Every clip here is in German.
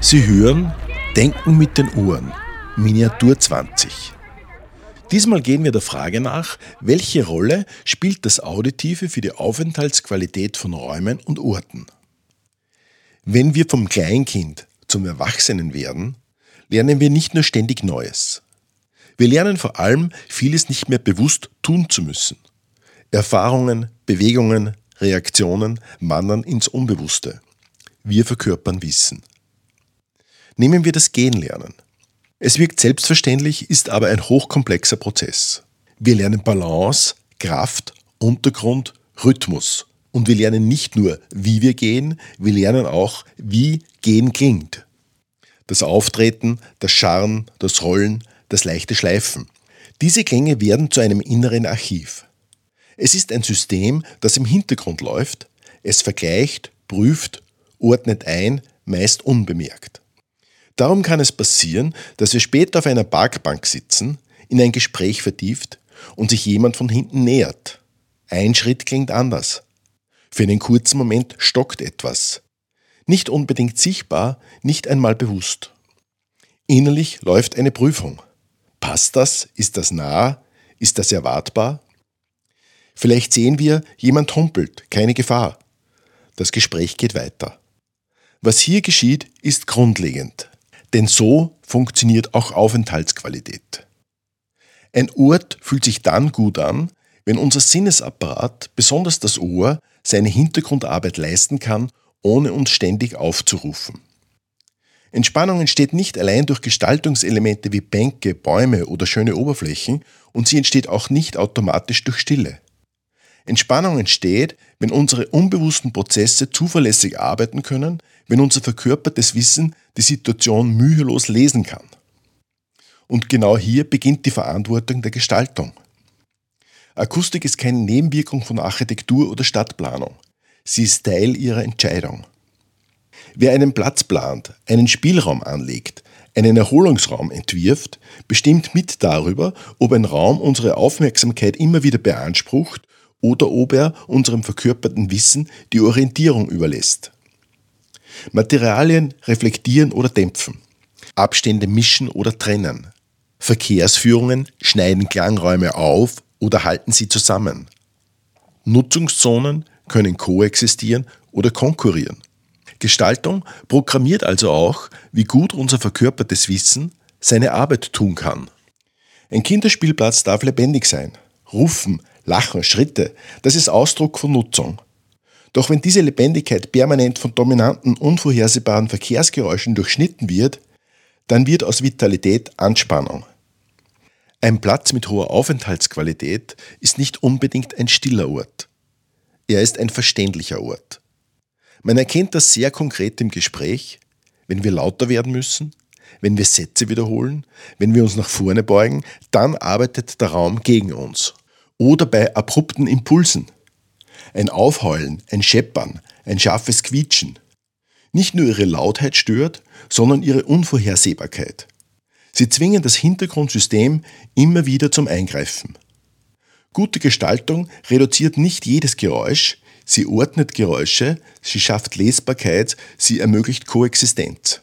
Sie hören Denken mit den Ohren, Miniatur 20. Diesmal gehen wir der Frage nach, welche Rolle spielt das Auditive für die Aufenthaltsqualität von Räumen und Orten? Wenn wir vom Kleinkind zum Erwachsenen werden, lernen wir nicht nur ständig Neues. Wir lernen vor allem, vieles nicht mehr bewusst tun zu müssen. Erfahrungen, Bewegungen, Reaktionen wandern ins Unbewusste. Wir verkörpern Wissen. Nehmen wir das Gehen-Lernen. Es wirkt selbstverständlich, ist aber ein hochkomplexer Prozess. Wir lernen Balance, Kraft, Untergrund, Rhythmus. Und wir lernen nicht nur, wie wir gehen, wir lernen auch, wie Gehen klingt. Das Auftreten, das Scharren, das Rollen, das leichte Schleifen. Diese Klänge werden zu einem inneren Archiv. Es ist ein System, das im Hintergrund läuft. Es vergleicht, prüft, ordnet ein, meist unbemerkt. Darum kann es passieren, dass wir später auf einer Parkbank sitzen, in ein Gespräch vertieft und sich jemand von hinten nähert. Ein Schritt klingt anders. Für einen kurzen Moment stockt etwas. Nicht unbedingt sichtbar, nicht einmal bewusst. Innerlich läuft eine Prüfung. Passt das? Ist das nah? Ist das erwartbar? Vielleicht sehen wir, jemand humpelt, keine Gefahr. Das Gespräch geht weiter. Was hier geschieht, ist grundlegend. Denn so funktioniert auch Aufenthaltsqualität. Ein Ort fühlt sich dann gut an, wenn unser Sinnesapparat, besonders das Ohr, seine Hintergrundarbeit leisten kann, ohne uns ständig aufzurufen. Entspannung entsteht nicht allein durch Gestaltungselemente wie Bänke, Bäume oder schöne Oberflächen und sie entsteht auch nicht automatisch durch Stille. Entspannung entsteht, wenn unsere unbewussten Prozesse zuverlässig arbeiten können, wenn unser verkörpertes Wissen die Situation mühelos lesen kann. Und genau hier beginnt die Verantwortung der Gestaltung. Akustik ist keine Nebenwirkung von Architektur oder Stadtplanung. Sie ist Teil ihrer Entscheidung. Wer einen Platz plant, einen Spielraum anlegt, einen Erholungsraum entwirft, bestimmt mit darüber, ob ein Raum unsere Aufmerksamkeit immer wieder beansprucht oder ob er unserem verkörperten Wissen die Orientierung überlässt. Materialien reflektieren oder dämpfen. Abstände mischen oder trennen. Verkehrsführungen schneiden Klangräume auf oder halten sie zusammen. Nutzungszonen können koexistieren oder konkurrieren. Gestaltung programmiert also auch, wie gut unser verkörpertes Wissen seine Arbeit tun kann. Ein Kinderspielplatz darf lebendig sein. Rufen, Lachen, Schritte, das ist Ausdruck von Nutzung. Doch wenn diese Lebendigkeit permanent von dominanten, unvorhersehbaren Verkehrsgeräuschen durchschnitten wird, dann wird aus Vitalität Anspannung. Ein Platz mit hoher Aufenthaltsqualität ist nicht unbedingt ein stiller Ort. Er ist ein verständlicher Ort. Man erkennt das sehr konkret im Gespräch, wenn wir lauter werden müssen, wenn wir Sätze wiederholen, wenn wir uns nach vorne beugen, dann arbeitet der Raum gegen uns. Oder bei abrupten Impulsen. Ein Aufheulen, ein Scheppern, ein scharfes Quietschen. Nicht nur ihre Lautheit stört, sondern ihre Unvorhersehbarkeit. Sie zwingen das Hintergrundsystem immer wieder zum Eingreifen. Gute Gestaltung reduziert nicht jedes Geräusch, sie ordnet Geräusche, sie schafft Lesbarkeit, sie ermöglicht Koexistenz.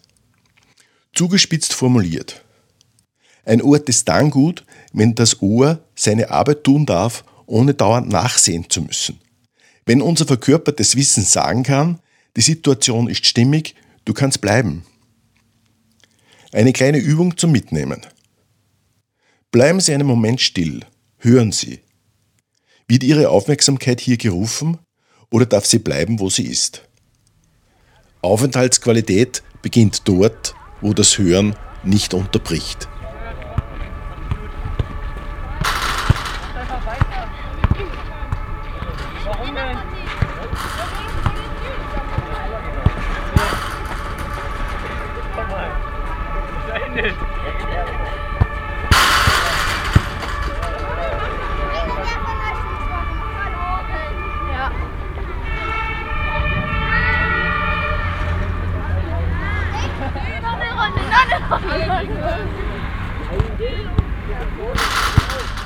Zugespitzt formuliert. Ein Ort ist dann gut, wenn das Ohr seine Arbeit tun darf, ohne dauernd nachsehen zu müssen. Wenn unser verkörpertes Wissen sagen kann, die Situation ist stimmig, du kannst bleiben. Eine kleine Übung zum Mitnehmen. Bleiben Sie einen Moment still, hören Sie. Wird Ihre Aufmerksamkeit hier gerufen oder darf sie bleiben, wo sie ist? Aufenthaltsqualität beginnt dort, wo das Hören nicht unterbricht. Noch eine Runde.